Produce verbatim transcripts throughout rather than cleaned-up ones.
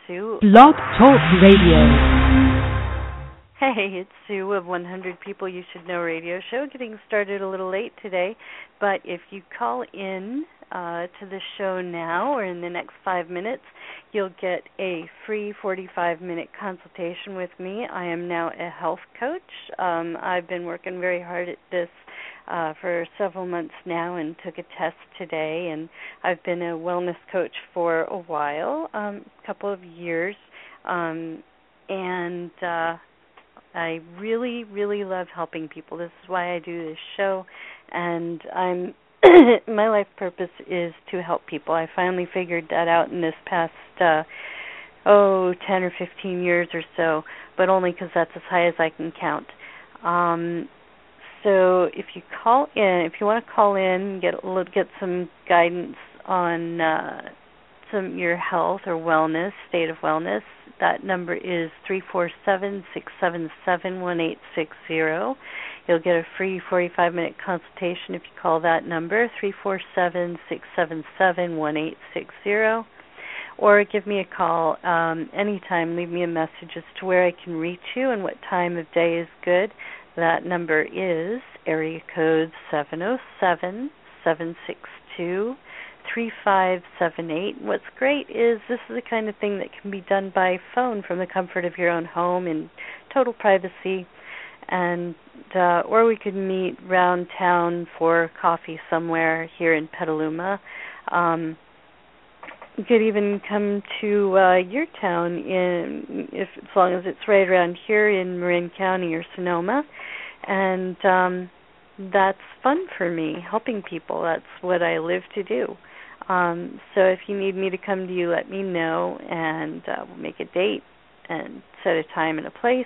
Sue. Blog Talk Radio. Hey, it's Sue of one hundred People You Should Know Radio Show. Getting started a little late today, but if you call in uh, to the show now or in the next five minutes, you'll get a free forty-five minute consultation with me. I am now a health coach. Um, I've been working very hard at this uh, for several months now and took a test today, and I've been a wellness coach for a while, um, a couple of years, um, and uh, I really, really love helping people. This is why I do this show, and I'm my life purpose is to help people. I finally figured that out in this past, uh, oh, ten or fifteen years or so, but only because that's as high as I can count. Um, so if you call in, if you want to call in, get get some guidance on uh, some your health or wellness, state of wellness, that number is three four seven, six seven seven, one eight six zero. You'll get a free forty-five minute consultation if you call that number, three four seven, six seven seven, one eight six zero. Or give me a call um, anytime. Leave me a message as to where I can reach you and what time of day is good. That number is area code seven oh seven, seven six two, three five seven eight. What's great is this is the kind of thing that can be done by phone from the comfort of your own home in total privacy, and uh, or we could meet round town for coffee somewhere here in Petaluma. Um, you could even come to uh, your town in, if as long as it's right around here in Marin County or Sonoma, and um, that's fun for me, helping people. That's what I live to do. Um, so if you need me to come to you, let me know, and uh, we'll make a date and set a time and a place.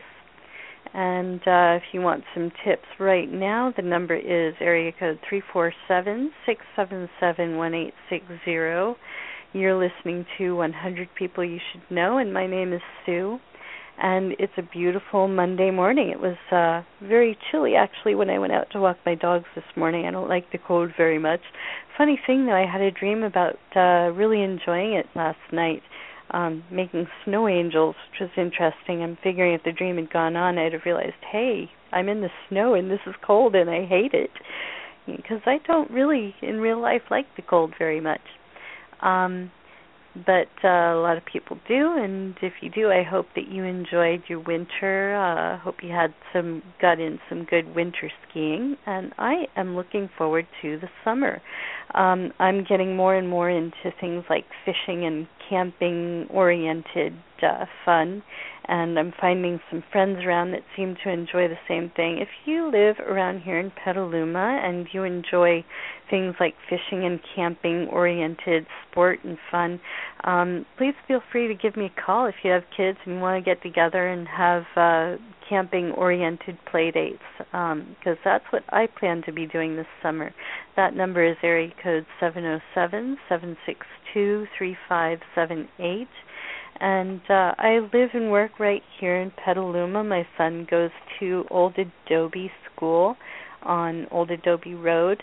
And uh, if you want some tips right now, the number is area code three four seven, six seven seven, one eight six zero. You're listening to one hundred People You Should Know, and my name is Sue. And it's a beautiful Monday morning. It was uh, very chilly, actually, when I went out to walk my dogs this morning. I don't like the cold very much. Funny thing, though, I had a dream about uh, really enjoying it last night, um, making snow angels, which was interesting. I'm figuring if the dream had gone on, I'd have realized, hey, I'm in the snow and this is cold and I hate it, because I don't really, in real life, like the cold very much. Um, but uh, a lot of people do, and if you do, I hope that you enjoyed your winter. I uh, hope you had some, got in some good winter skiing, and I am looking forward to the summer. Um, I'm getting more and more into things like fishing and camping-oriented uh, fun, and I'm finding some friends around that seem to enjoy the same thing. If you live around here in Petaluma and you enjoy things like fishing and camping-oriented sport and fun, um, please feel free to give me a call if you have kids and you want to get together and have uh, camping-oriented play dates, because um, that's what I plan to be doing this summer. That number is area code seven oh seven, seven six two, three five seven eight. And uh, I live and work right here in Petaluma. My son goes to Old Adobe School on Old Adobe Road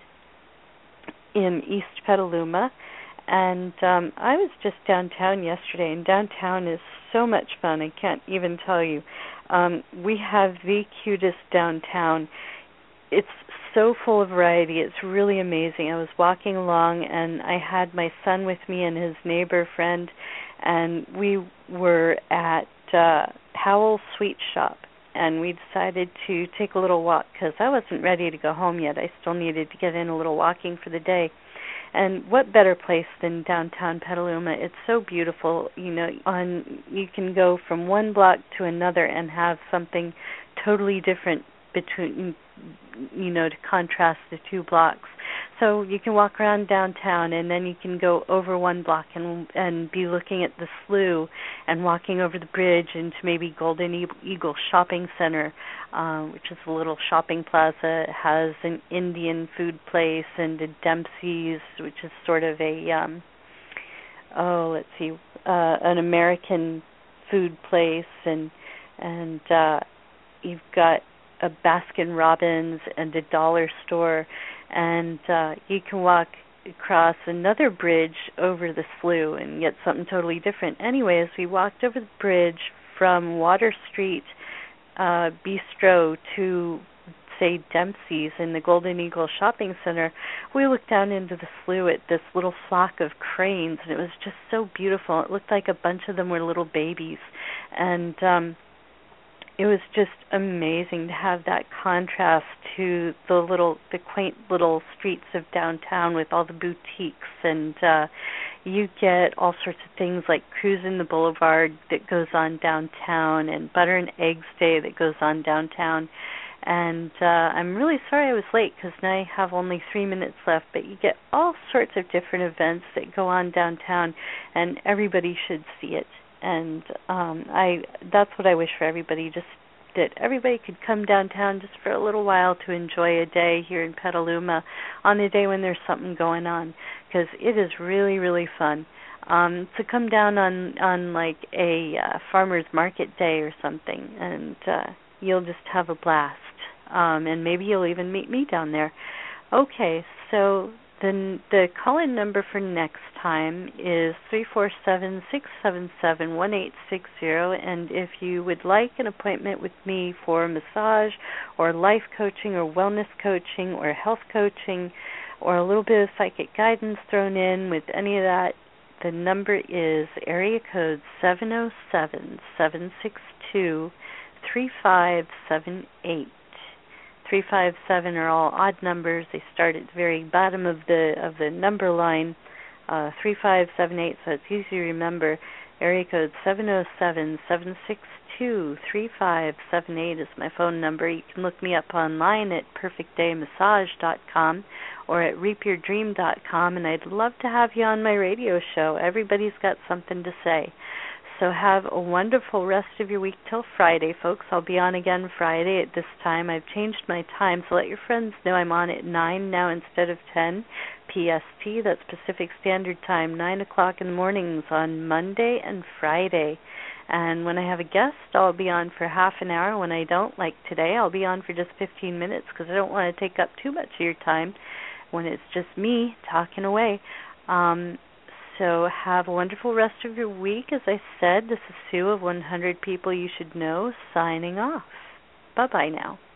in East Petaluma. And um, I was just downtown yesterday, and downtown is so much fun. I can't even tell you. Um, we have the cutest downtown. It's so full of variety. It's really amazing. I was walking along, and I had my son with me and his neighbor friend, and we were at uh, Howell's Sweet Shop, and we decided to take a little walk because I wasn't ready to go home yet. I still needed to get in a little walking for the day. And what better place than downtown Petaluma? It's so beautiful. You know, on you can go from one block to another and have something totally different between, you know, to contrast the two blocks. So you can walk around downtown, and then you can go over one block and and be looking at the slough and walking over the bridge into maybe Golden Eagle Shopping Center, uh, which is a little shopping plaza. It has an Indian food place and a Dempsey's, which is sort of a, um, oh, let's see, uh, an American food place, and and uh, you've got a Baskin Robbins and a dollar store, and uh, you can walk cross another bridge over the slough and get something totally different. Anyways, we walked over the bridge from Water Street uh, Bistro to, say, Dempsey's in the Golden Eagle Shopping Center. We looked down into the slough at this little flock of cranes, and it was just so beautiful. It looked like a bunch of them were little babies. And um, it was just amazing to have that contrast to the little, the quaint little streets of downtown with all the boutiques, and uh, you get all sorts of things like Cruising the Boulevard that goes on downtown, and Butter and Eggs Day that goes on downtown. And uh, I'm really sorry I was late because now I have only three minutes left, but you get all sorts of different events that go on downtown, and everybody should see it. And um, I that's what I wish for everybody, just that everybody could come downtown just for a little while to enjoy a day here in Petaluma on a day when there's something going on, because it is really, really fun. Um, to come down on, on like a uh, farmer's market day or something, and uh, you'll just have a blast. Um, and maybe you'll even meet me down there. Okay, so the the call-in number for next time is three four seven, six seven seven, one eight six zero, and if you would like an appointment with me for massage or life coaching or wellness coaching or health coaching or a little bit of psychic guidance thrown in with any of that, the number is area code seven oh seven, seven six two, three five seven eight. Three five seven are all odd numbers. They start at the very bottom of the of the number line. Uh, three five seven eight, so it's easy to remember. Area code seven oh seven, seven six two, three five seven eight is my phone number. You can look me up online at perfect day massage dot com or at reap your dream dot com, and I'd love to have you on my radio show. Everybody's got something to say. So have a wonderful rest of your week till Friday, folks. I'll be on again Friday at this time. I've changed my time, so let your friends know I'm on at nine now instead of ten P S T. That's Pacific Standard Time, nine o'clock in the mornings on Monday and Friday. And when I have a guest, I'll be on for half an hour. When I don't, like today, I'll be on for just fifteen minutes because I don't want to take up too much of your time when it's just me talking away. Um, So have a wonderful rest of your week. As I said, this is Sue of one hundred People You Should Know, signing off. Bye-bye now.